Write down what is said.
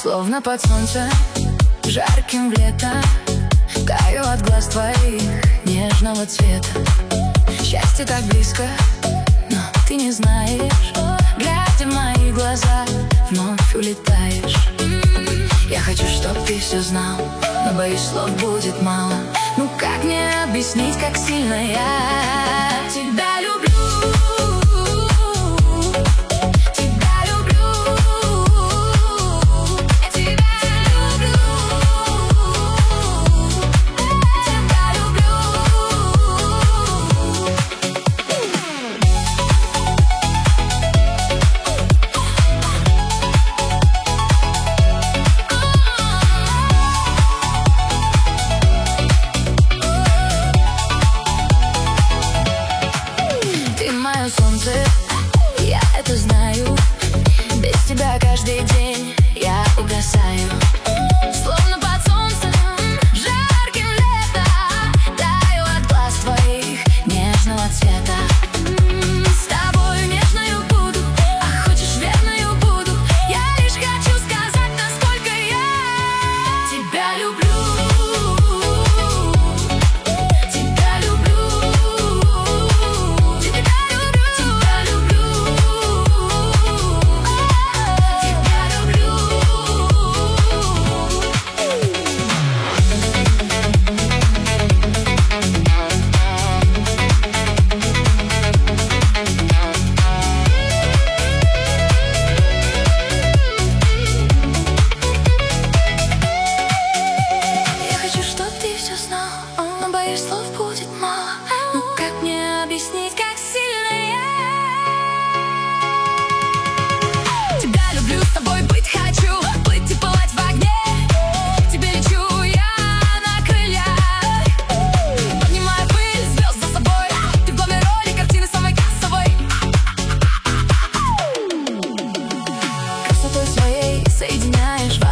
Словно под солнцем, жарким в лето, таю от глаз твоих нежного цвета. Счастье так близко, но ты не знаешь. Глядя в мои глаза, вновь улетаешь. Я хочу, чтоб ты все знал, но боюсь, слов будет мало. Ну как мне объяснить, как сильно я тебя люблю? Солнце, я это знаю. Без тебя каждый день я угасаю. Словно под солнцем, жарким лето, таю от глаз твоих нежного цвета. С тобой нежною буду, а хочешь верною буду. Я лишь хочу сказать, насколько я тебя люблю. Но боюсь, слов будет мало. Ну как мне объяснить, как сильно я тебя люблю, с тобой быть хочу, плыть и пылать в огне. К тебе лечу я на крыльях, поднимаю пыль звезд за собой. Ты в главной роли картины самой кассовой. Красотой своей соединяешь